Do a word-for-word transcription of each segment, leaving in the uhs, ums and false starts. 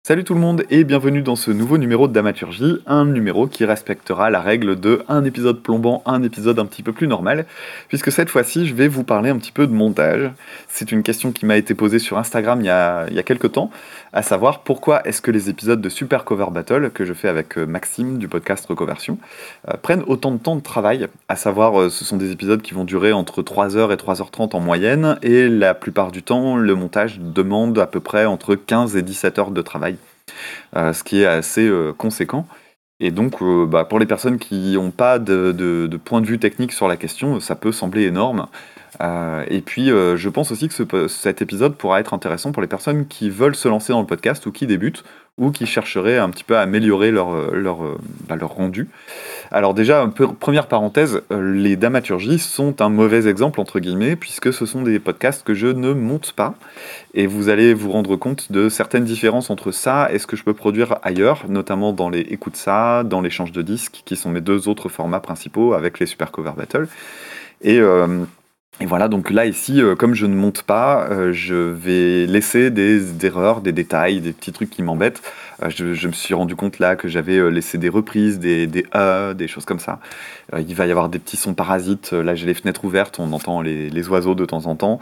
Salut tout le monde et bienvenue dans ce nouveau numéro de Damaturgie, un numéro qui respectera la règle de un épisode plombant, un épisode un petit peu plus normal, puisque cette fois-ci je vais vous parler un petit peu de montage. C'est une question qui m'a été posée sur Instagram il y a, il y a quelques temps, à savoir pourquoi est-ce que les épisodes de Super Cover Battle, que je fais avec Maxime du podcast Recoversion, euh, prennent autant de temps de travail, à savoir euh, ce sont des épisodes qui vont durer entre trois heures et trois heures trente en moyenne, et la plupart du temps le montage demande à peu près entre quinze et dix-sept heures de travail. Euh, ce qui est assez euh, conséquent. Et donc, euh, bah, pour les personnes qui n'ont pas de, de, de point de vue technique sur la question, ça peut sembler énorme. Euh, et puis, euh, je pense aussi que ce, cet épisode pourra être intéressant pour les personnes qui veulent se lancer dans le podcast ou qui débutent ou qui chercheraient un petit peu à améliorer leur, leur, bah, leur rendu. Alors déjà, un peu, première parenthèse, euh, les Damaturgies sont un mauvais exemple, entre guillemets, puisque ce sont des podcasts que je ne monte pas. Et vous allez vous rendre compte de certaines différences entre ça et ce que je peux produire ailleurs, notamment dans les Écoute ça, dans l'échange de disques, qui sont mes deux autres formats principaux avec les Super Cover Battle. Et... Euh, Et voilà, donc là, ici, euh, comme je ne monte pas, euh, je vais laisser des, des erreurs, des détails, des petits trucs qui m'embêtent. Euh, je, je me suis rendu compte là que j'avais euh, laissé des reprises, des, des E, des choses comme ça. Euh, il va y avoir des petits sons parasites. Là, j'ai les fenêtres ouvertes, on entend les, les oiseaux de temps en temps.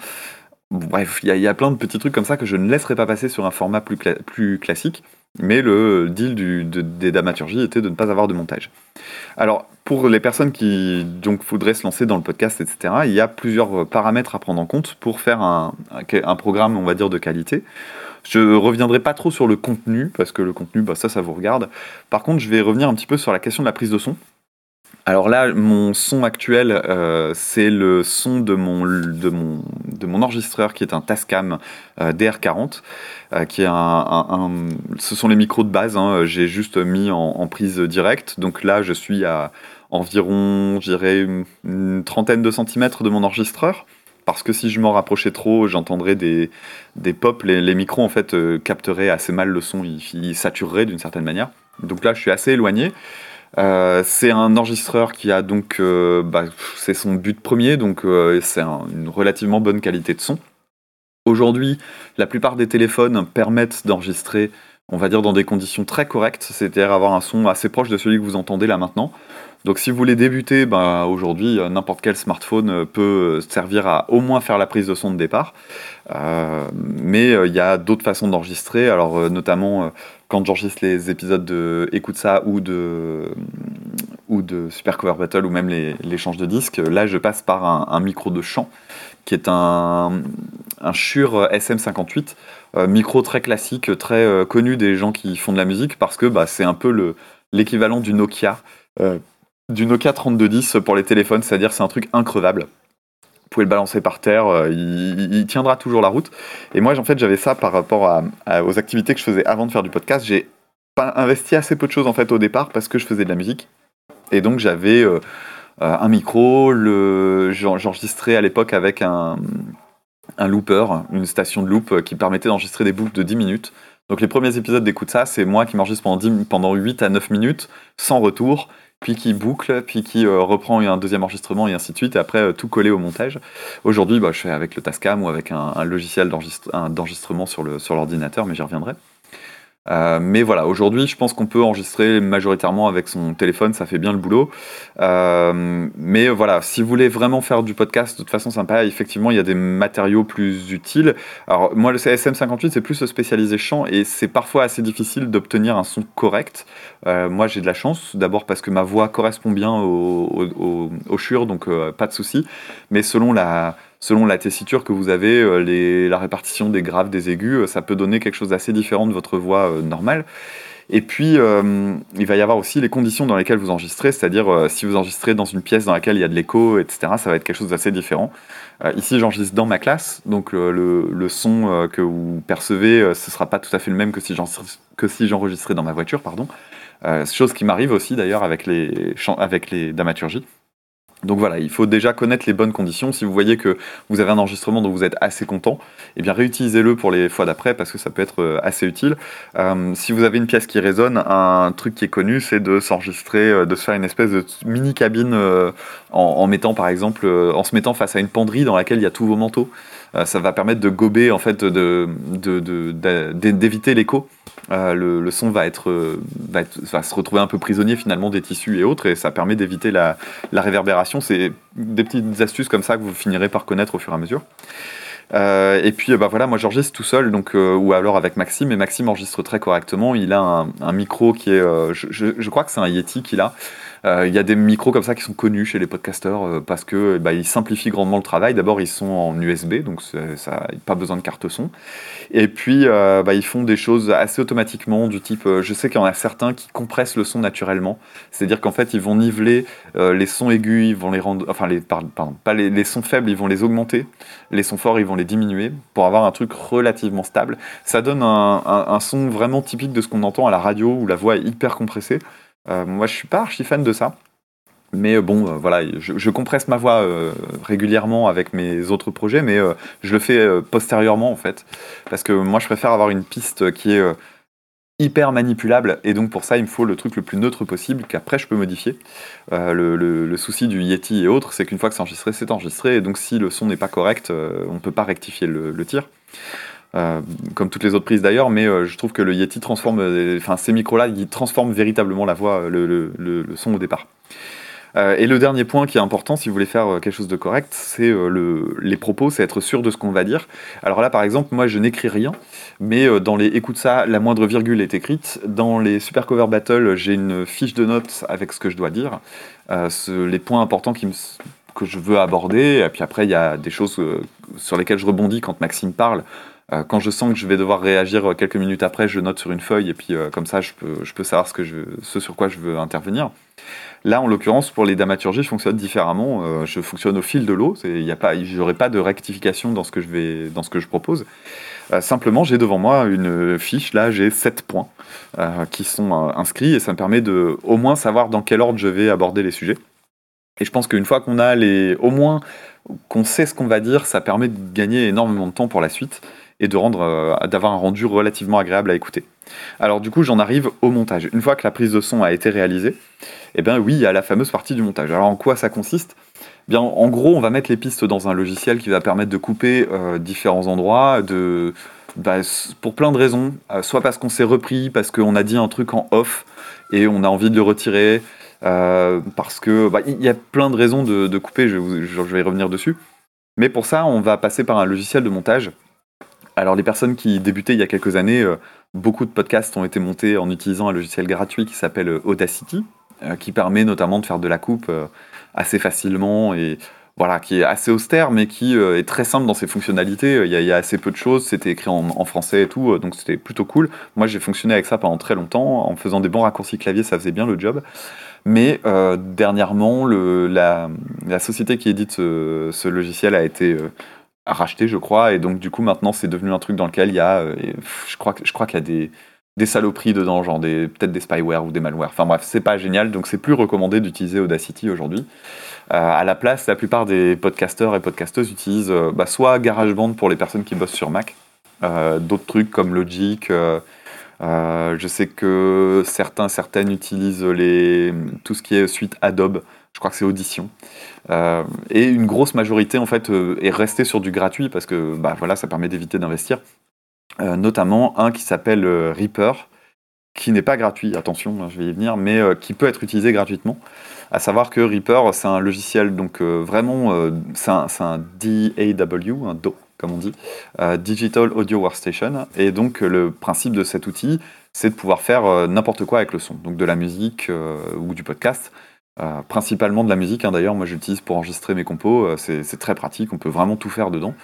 Bref, il y, y a plein de petits trucs comme ça que je ne laisserai pas passer sur un format plus, cla- plus classique. Mais le deal du, de, des Damaturgies était de ne pas avoir de montage. Alors, pour les personnes qui donc voudraient se lancer dans le podcast, et cetera, il y a plusieurs paramètres à prendre en compte pour faire un, un programme, on va dire, de qualité. Je reviendrai pas trop sur le contenu, parce que le contenu, bah, ça, ça vous regarde. Par contre, je vais revenir un petit peu sur la question de la prise de son. Alors là, mon son actuel, euh, c'est le son de mon, de, mon, de mon enregistreur qui est un Tascam euh, D R quarante, euh, qui est un, un, un... Ce sont les micros de base, hein, j'ai juste mis en, en prise directe. Donc là, je suis à environ, je dirais, une, une trentaine de centimètres de mon enregistreur. Parce que si je m'en rapprochais trop, j'entendrais des, des pops. Les, les micros, en fait, euh, capteraient assez mal le son, ils, ils satureraient d'une certaine manière. Donc là, je suis assez éloigné. Euh, c'est un enregistreur qui a donc, euh, bah, c'est son but premier, donc euh, c'est un, une relativement bonne qualité de son. Aujourd'hui, la plupart des téléphones permettent d'enregistrer, on va dire, dans des conditions très correctes, c'est-à-dire avoir un son assez proche de celui que vous entendez là maintenant. Donc si vous voulez débuter, bah, aujourd'hui, n'importe quel smartphone peut servir à au moins faire la prise de son de départ. Euh, mais il euh, y a d'autres façons d'enregistrer, alors euh, notamment euh, quand j'enregistre les épisodes de Écoute ça ou de, ou de Super Cover Battle ou même les l'échange de disques, là je passe par un, un micro de chant qui est un, un Shure S M cinquante-huit, euh, micro très classique, très euh, connu des gens qui font de la musique parce que bah, c'est un peu le, l'équivalent du Nokia, euh, du Nokia trente-deux dix pour les téléphones, c'est-à-dire c'est un truc increvable. Vous pouvez le balancer par terre, euh, il, il tiendra toujours la route. Et moi, en fait, j'avais ça par rapport à, à- aux activités que je faisais avant de faire du podcast. J'ai pas investi assez peu de choses en fait au départ parce que je faisais de la musique. Et donc j'avais euh, euh, un micro, le, j'en- j'enregistrais à l'époque avec un, un looper, une station de loop euh, qui permettait d'enregistrer des boucles de dix minutes. Donc les premiers épisodes d'Écoute ça, c'est moi qui m'enregistre pendant, dix pendant huit à neuf minutes, sans retour, puis qui boucle, puis qui euh, reprend un deuxième enregistrement et ainsi de suite, et après euh, tout collé au montage. Aujourd'hui, bah, je fais avec le Tascam ou avec un, un logiciel d'enregistre- un- d'enregistrement sur, le, sur l'ordinateur, mais j'y reviendrai. Euh, mais voilà, aujourd'hui, je pense qu'on peut enregistrer majoritairement avec son téléphone, ça fait bien le boulot. Euh, mais voilà, si vous voulez vraiment faire du podcast de toute façon sympa, effectivement, il y a des matériaux plus utiles. Alors, moi, le S M cinquante-huit, c'est plus spécialisé chant et c'est parfois assez difficile d'obtenir un son correct. Euh, moi, j'ai de la chance, d'abord parce que ma voix correspond bien au, au, au, au Shure, donc euh, pas de souci. Mais selon la selon la tessiture que vous avez, euh, les, la répartition des graves, des aigus, euh, ça peut donner quelque chose d'assez différent de votre voix euh, normale. Et puis, euh, il va y avoir aussi les conditions dans lesquelles vous enregistrez, c'est-à-dire euh, si vous enregistrez dans une pièce dans laquelle il y a de l'écho, et cetera, ça va être quelque chose d'assez différent. Euh, ici, j'enregistre dans ma classe, donc euh, le, le son euh, que vous percevez, euh, ce ne sera pas tout à fait le même que si, que si j'enregistrais dans ma voiture, pardon. Euh, chose qui m'arrive aussi d'ailleurs avec les, avec les Damaturgies. Donc voilà, il faut déjà connaître les bonnes conditions. Si vous voyez que vous avez un enregistrement dont vous êtes assez content, eh bien réutilisez-le pour les fois d'après parce que ça peut être assez utile. Euh, si vous avez une pièce qui résonne, un truc qui est connu, c'est de s'enregistrer, euh, de se faire une espèce de mini cabine euh, en, en mettant par exemple, euh, en se mettant face à une penderie dans laquelle il y a tous vos manteaux. Euh, ça va permettre de gober, en fait, de, de, de, de- d'éviter l'écho. Euh, le, le son va, être, euh, va, être- va se retrouver un peu prisonnier finalement des tissus et autres, et ça permet d'éviter la, la réverbération. C'est des petites astuces comme ça que vous finirez par connaître au fur et à mesure. Euh, et puis, euh, bah voilà, moi j'enregistre tout seul, donc, euh, ou alors avec Maxime, et Maxime enregistre très correctement. Il a un, un micro qui est, euh, je, je- je crois que c'est un Yeti qu'il a. Euh, Il y a des micros comme ça qui sont connus chez les podcasteurs euh, parce que bah, ils simplifient grandement le travail. D'abord, ils sont en U S B, donc c'est- ça, pas besoin de carte son. Et puis, euh, bah, ils font des choses assez automatiquement, du type, euh, je sais qu'il y en a certains qui compressent le son naturellement. C'est-à-dire qu'en fait, ils vont niveler euh, les sons aigus, ils vont les rendre, enfin, les, pardon, pardon, pas les, les sons faibles, ils vont les augmenter. Les sons forts, ils vont les diminuer pour avoir un truc relativement stable. Ça donne un, un- un son vraiment typique de ce qu'on entend à la radio où la voix est hyper compressée. Euh, moi, je suis pas archi fan de ça. Mais euh, bon, euh, voilà, je, je compresse ma voix euh, régulièrement avec mes autres projets, mais euh, je le fais euh, postérieurement en fait. Parce que moi, je préfère avoir une piste qui est euh, hyper manipulable, et donc pour ça, il me faut le truc le plus neutre possible qu'après je peux modifier. Euh, le, le- le souci du Yeti et autres, c'est qu'une fois que c'est enregistré, c'est enregistré, et donc si le son n'est pas correct, euh, on ne peut pas rectifier le, le tir. Euh, comme toutes les autres prises d'ailleurs, mais euh, je trouve que le Yeti transforme, euh, enfin ces micros-là, ils transforment véritablement la voix, euh, le, le- le- le son au départ. Euh, et le dernier point qui est important, si vous voulez faire euh, quelque chose de correct, c'est euh, le, les propos, c'est être sûr de ce qu'on va dire. Alors là, par exemple, moi, je n'écris rien, mais euh, dans les écoute ça, la moindre virgule est écrite. Dans les Super Cover Battle, j'ai une fiche de notes avec ce que je dois dire, euh, ce- les points importants qui me, que je veux aborder. Et puis après, il y a des choses euh, sur lesquelles je rebondis quand Maxime parle. Euh, quand je sens que je vais devoir réagir euh, quelques minutes après, je note sur une feuille, et puis euh, comme ça, je peux, je peux savoir ce, que je, ce sur quoi je veux intervenir. Là, en l'occurrence, pour les dramaturgies, je fonctionne différemment. Euh, je fonctionne au fil de l'eau. Il y a pas, j'aurai pas de rectification dans ce que je vais, dans ce que je propose. Euh, simplement, j'ai devant moi une fiche. Là, j'ai sept points euh, qui sont euh, inscrits, et ça me permet de, au moins, savoir dans quel ordre je vais aborder les sujets. Et je pense qu'une fois qu'on a les, au moins, qu'on sait ce qu'on va dire, ça permet de gagner énormément de temps pour la suite et de rendre, euh, d'avoir un rendu relativement agréable à écouter. Alors du coup, j'en arrive au montage. Une fois que la prise de son a été réalisée, eh bien oui, il y a la fameuse partie du montage. Alors en quoi ça consiste ? Bien, en gros, on va mettre les pistes dans un logiciel qui va permettre de couper euh, différents endroits, de, bah, pour plein de raisons. Euh, soit parce qu'on s'est repris, parce qu'on a dit un truc en off et on a envie de le retirer, euh, parce que bah, il y a plein de raisons de, de couper. Je, vous- je- je vais y revenir dessus. Mais pour ça, on va passer par un logiciel de montage. Alors les personnes qui débutaient il y a quelques années, euh, beaucoup de podcasts ont été montés en utilisant un logiciel gratuit qui s'appelle euh, Audacity, euh, qui permet notamment de faire de la coupe euh, assez facilement, et voilà, qui est assez austère, mais qui euh, est très simple dans ses fonctionnalités. Il y, a, il y a assez peu de choses, c'était écrit en, en français et tout, euh, donc c'était plutôt cool. Moi j'ai fonctionné avec ça pendant très longtemps, en faisant des bons raccourcis clavier, ça faisait bien le job. Mais euh, dernièrement, le, la, la société qui édite ce, ce logiciel a été euh, rachetée, je crois, et donc du coup maintenant c'est devenu un truc dans lequel il y a, euh, et, pff, je crois, que- je crois qu'il y a des, des saloperies dedans, genre des, peut-être des spyware ou des malwares. Enfin bref, c'est pas génial, donc c'est plus recommandé d'utiliser Audacity aujourd'hui. Euh, à la place, la plupart des podcasteurs et podcasteuses utilisent euh, bah, soit GarageBand pour les personnes qui bossent sur Mac, euh, d'autres trucs comme Logic. euh, euh, je sais que certains, certaines utilisent les, tout ce qui est suite Adobe. Je crois que c'est Audition. Euh, et une grosse majorité en fait euh, est restée sur du gratuit parce que bah, voilà, ça permet d'éviter d'investir. Euh, notamment un qui s'appelle euh, Reaper, qui n'est pas gratuit, attention, hein, je vais y venir, mais euh, qui peut être utilisé gratuitement. À savoir que Reaper, c'est un logiciel, donc euh, vraiment, euh, c'est un, c'est un D A W, un D A W, comme on dit, euh, Digital Audio Workstation. Et donc, euh, le principe de cet outil, c'est de pouvoir faire euh, n'importe quoi avec le son, donc de la musique euh, ou du podcast. Euh, principalement de la musique, hein, d'ailleurs, moi j'utilise pour enregistrer mes compos, euh, c'est c'est très pratique, on peut vraiment tout faire dedans.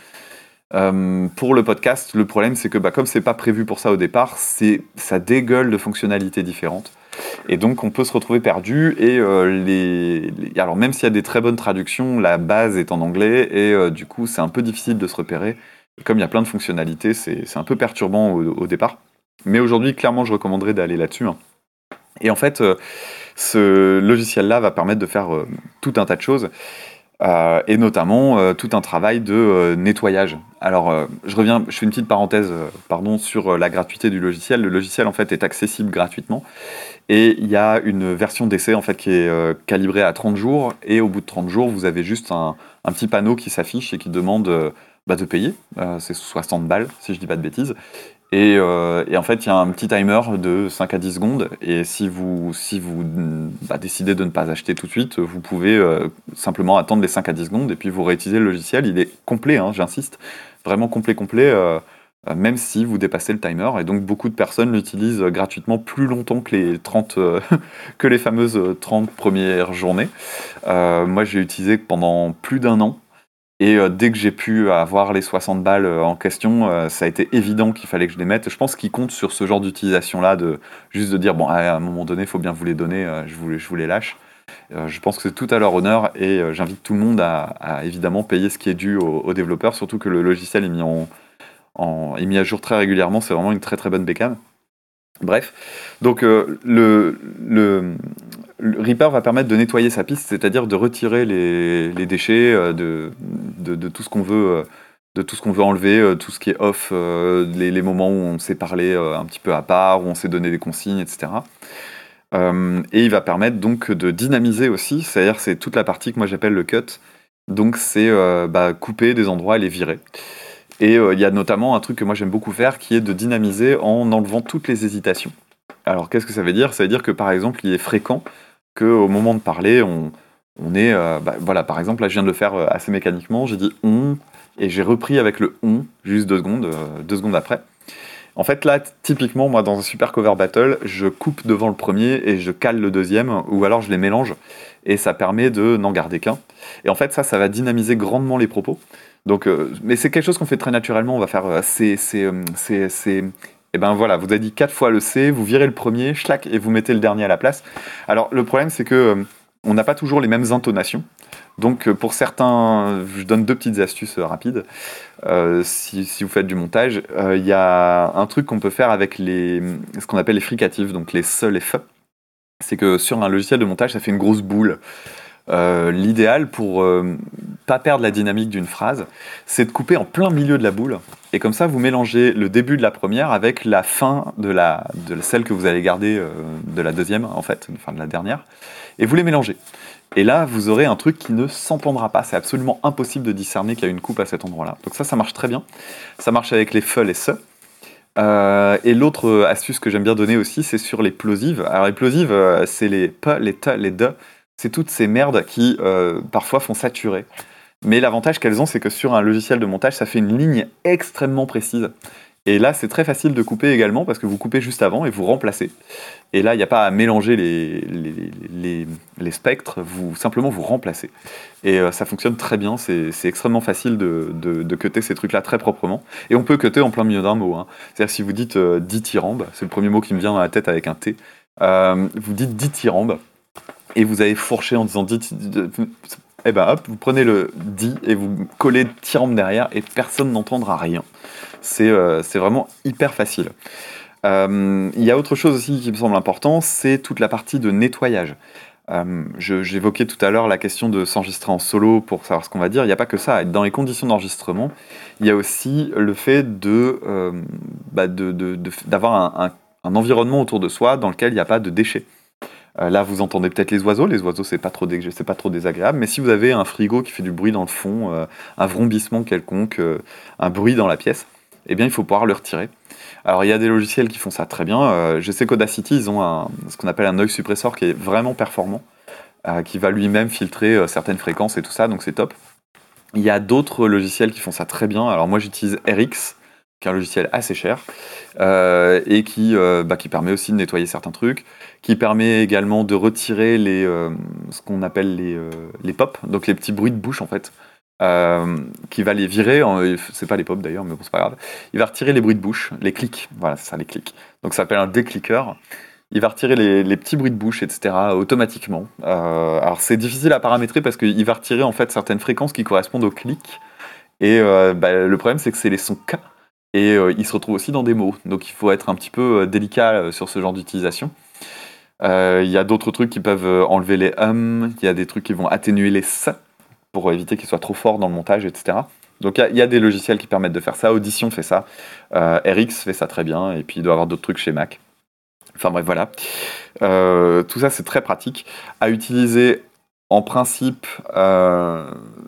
Euh, pour le podcast, le problème c'est que bah, comme c'est pas prévu pour ça au départ, c'est ça dégueule de fonctionnalités différentes. Et donc on peut se retrouver perdu. Et euh, les, les- alors même s'il y a des très bonnes traductions, la base est en anglais et euh, du coup c'est un peu difficile de se repérer. Et comme il y a plein de fonctionnalités, c'est c'est un peu perturbant au, au départ. Mais aujourd'hui, clairement, je recommanderais d'aller là-dessus, hein. Et en fait, euh, ce logiciel-là va permettre de faire euh, tout un tas de choses. Euh, et notamment euh, tout un travail de euh, nettoyage. Alors, euh, je reviens, je fais une petite parenthèse, euh, pardon, sur euh, la gratuité du logiciel. Le logiciel, en fait, est accessible gratuitement, et il y a une version d'essai, en fait, qui est euh, calibrée à trente jours, et au bout de trente jours, vous avez juste un, un petit panneau qui s'affiche et qui demande euh, bah, de payer. Euh, c'est soixante balles, si je dis pas de bêtises. Et, euh, et en fait, il y a un petit timer de cinq à dix secondes. Et si vous, si vous bah, décidez de ne pas acheter tout de suite, vous pouvez euh, simplement attendre les cinq à dix secondes et puis vous réutiliser le logiciel. Il est complet, hein, j'insiste. Vraiment complet, complet, euh, euh, même si vous dépassez le timer. Et donc, beaucoup de personnes l'utilisent gratuitement plus longtemps que les trente, euh, que les fameuses trente premières journées. Euh, moi, j'ai utilisé pendant plus d'un an. Et euh, dès que j'ai pu avoir les soixante balles euh, en question, euh, ça a été évident qu'il fallait que je les mette. Je pense qu'ils comptent sur ce genre d'utilisation-là, de juste de dire, bon, à un moment donné, il faut bien vous les donner, euh, je, vous, les- je vous les lâche. Euh, je pense que c'est tout à leur honneur et euh, j'invite tout le monde à, à évidemment payer ce qui est dû aux, aux développeurs, surtout que le logiciel est mis, en, en- est mis à jour très régulièrement, c'est vraiment une très très bonne bécane. Bref, donc euh, le, le, le Reaper va permettre de nettoyer sa piste, c'est-à-dire de retirer les, les déchets, euh, de, de, de tout ce qu'on veut, euh, de tout ce qu'on veut enlever, euh, tout ce qui est off, euh, les, les moments où on s'est parlé euh, un petit peu à part, où on s'est donné des consignes, et cetera. Euh, et il va permettre donc de dynamiser aussi, c'est-à-dire c'est toute la partie que moi j'appelle le cut. Donc c'est euh, bah, couper des endroits et les virer. Et euh, il y a notamment un truc que moi j'aime beaucoup faire qui est de dynamiser en enlevant toutes les hésitations. Alors qu'est-ce que ça veut dire? Ça veut dire que par exemple il est fréquent qu'au moment de parler on, on est... euh, bah, voilà, par exemple là je viens de le faire euh, assez mécaniquement, j'ai dit on et j'ai repris avec le on juste deux secondes, euh, deux secondes après. En fait là typiquement moi dans un super cover battle je coupe devant le premier et je cale le deuxième ou alors je les mélange et ça permet de n'en garder qu'un. Et en fait ça ça va dynamiser grandement les propos. Donc, euh, mais c'est quelque chose qu'on fait très naturellement. On va faire euh, c'est, c'est, euh, c'est, c'est- et ben voilà, vous avez dit quatre fois le C, vous virez le premier, schlac, et vous mettez le dernier à la place. Alors le problème c'est que euh, on n'a pas toujours les mêmes intonations. Donc euh, pour certains, je donne deux petites astuces euh, rapides. Euh, si, si vous faites du montage, euh, il y a un truc qu'on peut faire avec les, ce qu'on appelle les fricatifs, donc les se, les f. C'est que sur un logiciel de montage, ça fait une grosse boule. Euh, l'idéal pour euh, pas perdre la dynamique d'une phrase, c'est de couper en plein milieu de la boule. Et comme ça, vous mélangez le début de la première avec la fin de, la, de celle que vous allez garder euh, de la deuxième, en fait, enfin de la dernière. Et vous les mélangez. Et là, vous aurez un truc qui ne s'entendra pas. C'est absolument impossible de discerner qu'il y a une coupe à cet endroit-là. Donc ça, ça marche très bien. Ça marche avec les fe, les se. Euh, et l'autre euh, astuce que j'aime bien donner aussi, c'est sur les plosives. Alors les plosives, euh, c'est les p, les t, les de. C'est toutes ces merdes qui euh, parfois font saturer. Mais l'avantage qu'elles ont, c'est que sur un logiciel de montage, ça fait une ligne extrêmement précise. Et là, c'est très facile de couper également parce que vous coupez juste avant et vous remplacez. Et là, il n'y a pas à mélanger les, les, les, les spectres, vous simplement vous remplacez. Et euh, ça fonctionne très bien, c'est c'est extrêmement facile de, de, de cutter ces trucs-là très proprement. Et on peut cutter en plein milieu d'un mot. Hein. C'est-à-dire si vous dites euh, dithyrambe, c'est le premier mot qui me vient dans la tête avec un T, euh, vous dites dithyrambe et vous avez fourché en disant dit, et ben hop, vous prenez le dit et vous collez tyrambe derrière et personne n'entendra rien. C'est euh, c'est vraiment hyper facile. Euh, Il y a autre chose aussi qui me semble important, c'est toute la partie de nettoyage. Euh, je- J'évoquais tout à l'heure la question de s'enregistrer en solo pour savoir ce qu'on va dire. Il n'y a pas que ça. Dans les conditions d'enregistrement, il y a aussi le fait de, euh, bah de- de- de- d'avoir un, un- un environnement autour de soi dans lequel il n'y a pas de déchets. Euh, là, vous entendez peut-être les oiseaux. Les oiseaux, c'est pas trop, dé- c'est pas trop désagréable. Mais si vous avez un frigo qui fait du bruit dans le fond, euh, un vrombissement quelconque, euh, un bruit dans la pièce, eh bien, il faut pouvoir le retirer. Alors, il y a des logiciels qui font ça très bien. Euh, je sais qu'Audacity, ils ont un, ce qu'on appelle un noise suppressor qui est vraiment performant, euh, qui va lui-même filtrer euh, certaines fréquences et tout ça, donc c'est top. Il y a d'autres logiciels qui font ça très bien. Alors, moi, j'utilise R X, qui est un logiciel assez cher, euh, et qui, euh, bah, qui permet aussi de nettoyer certains trucs, qui permet également de retirer les, euh, ce qu'on appelle les, euh, les pops, donc les petits bruits de bouche en fait, euh, qui va les virer, en- c'est pas les pops d'ailleurs, mais bon, c'est pas grave. Il va retirer les bruits de bouche, les clics, voilà, c'est ça, les clics. Donc ça s'appelle un décliqueur. Il va retirer les, les petits bruits de bouche, et cetera automatiquement. Euh, alors c'est difficile à paramétrer parce qu'il va retirer en fait certaines fréquences qui correspondent aux clics. Et euh, bah, le problème c'est que c'est les sons K. Et euh, il se retrouve aussi dans des mots. Donc il faut être un petit peu euh, délicat euh, sur ce genre d'utilisation. Euh, Il y a d'autres trucs qui peuvent euh, enlever les hum, il y a des trucs qui vont atténuer les s pour éviter qu'ils soient trop forts dans le montage, et cetera. Donc il y, a- il y a des logiciels qui permettent de faire ça. Audition fait ça. Euh, R X fait ça très bien. Et puis il doit y avoir d'autres trucs chez Mac. Enfin bref, voilà. Euh, tout ça, c'est très pratique à utiliser en principe. euh,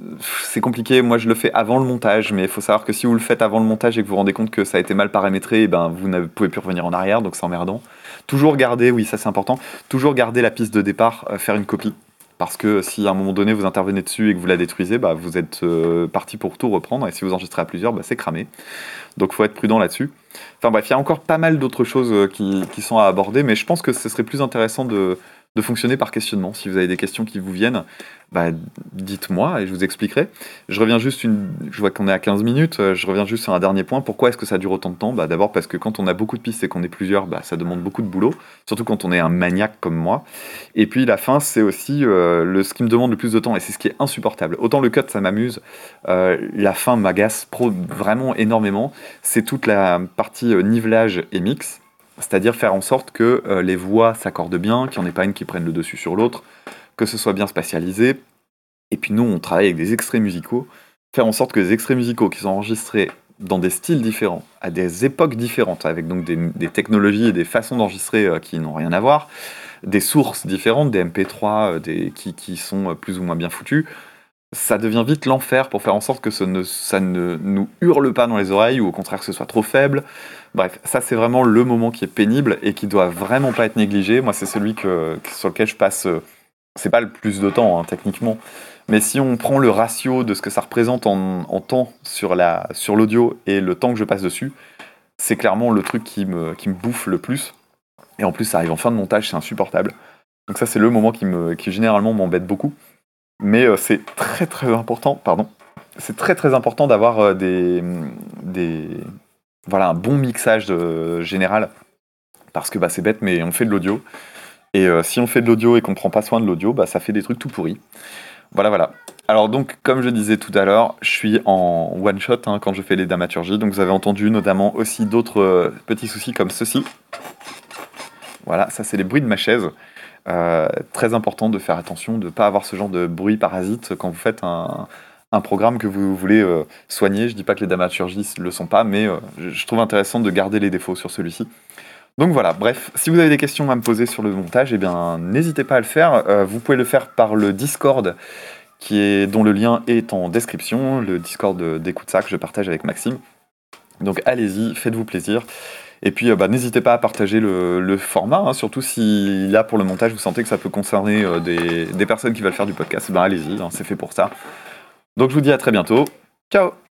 c'est compliqué. Moi, je le fais avant le montage, mais il faut savoir que si vous le faites avant le montage et que vous vous rendez compte que ça a été mal paramétré, eh ben, vous ne pouvez plus revenir en arrière, donc c'est emmerdant. Toujours garder, oui, ça c'est important, toujours garder la piste de départ, euh, faire une copie. Parce que si à un moment donné vous intervenez dessus et que vous la détruisez, bah, vous êtes euh, parti pour tout reprendre, et si vous enregistrez à plusieurs, bah, c'est cramé. Donc il faut être prudent là-dessus. Enfin bref, il y a encore pas mal d'autres choses euh, qui, qui sont à aborder, mais je pense que ce serait plus intéressant de, de fonctionner par questionnement. Si vous avez des questions qui vous viennent, bah, dites-moi et je vous expliquerai. Je reviens juste une... Je vois qu'on est à quinze minutes, euh, je reviens juste sur un dernier point. Pourquoi est-ce que ça dure autant de temps? Bah, d'abord parce que quand on a beaucoup de pistes et qu'on est plusieurs, bah, ça demande beaucoup de boulot, surtout quand on est un maniaque comme moi. Et puis la fin, c'est aussi euh, le... ce qui me demande le plus de temps, et c'est ce qui est insupportable. Autant le cut, ça m'amuse, euh, la fin m'agace pro... vraiment énormément. C'est toute la partie euh, nivelage et mix, c'est-à-dire faire en sorte que euh, les voix s'accordent bien, qu'il n'y en ait pas une qui prenne le dessus sur l'autre, que ce soit bien spatialisé. Et puis nous, on travaille avec des extraits musicaux, faire en sorte que les extraits musicaux qui sont enregistrés dans des styles différents, à des époques différentes, avec donc des, des technologies et des façons d'enregistrer euh, qui n'ont rien à voir, des sources différentes, des M P trois euh, des, qui, qui sont euh, plus ou moins bien foutues, ça devient vite l'enfer pour faire en sorte que ce ne, ça ne nous hurle pas dans les oreilles ou au contraire que ce soit trop faible. Bref, ça c'est vraiment le moment qui est pénible et qui doit vraiment pas être négligé. Moi c'est celui que, sur lequel je passe, euh, c'est pas le plus de temps hein, techniquement, mais si on prend le ratio de ce que ça représente en, en temps sur, la, sur l'audio et le temps que je passe dessus, c'est clairement le truc qui me, qui me bouffe le plus. Et en plus ça arrive en fin de montage, c'est insupportable. Donc ça c'est le moment qui, me, qui généralement m'embête beaucoup. Mais euh, c'est très très important, pardon, c'est très très important d'avoir euh, des, des, voilà, un bon mixage euh, général, parce que bah, c'est bête, mais on fait de l'audio, et euh, si on fait de l'audio et qu'on prend pas soin de l'audio, bah, ça fait des trucs tout pourris. Voilà, voilà. Alors donc, comme je disais tout à l'heure, je suis en one-shot hein, quand je fais les dramaturgies, donc vous avez entendu notamment aussi d'autres euh, petits soucis comme ceci. Voilà, ça c'est les bruits de ma chaise. Euh, très important de faire attention, de ne pas avoir ce genre de bruit parasite quand vous faites un, un programme que vous voulez euh, soigner. Je dis pas que les dramaturgies ne le sont pas, mais euh, je trouve intéressant de garder les défauts sur celui-ci. Donc voilà, bref, si vous avez des questions à me poser sur le montage, eh bien n'hésitez pas à le faire. Euh, vous pouvez le faire par le Discord, qui est, dont le lien est en description, le Discord d'Écoute ça que je partage avec Maxime. Donc allez-y, faites-vous plaisir. Et puis, euh, bah, n'hésitez pas à partager le, le format, hein, surtout si là, pour le montage, vous sentez que ça peut concerner euh, des, des personnes qui veulent faire du podcast. Ben, allez-y, hein, c'est fait pour ça. Donc, je vous dis à très bientôt. Ciao!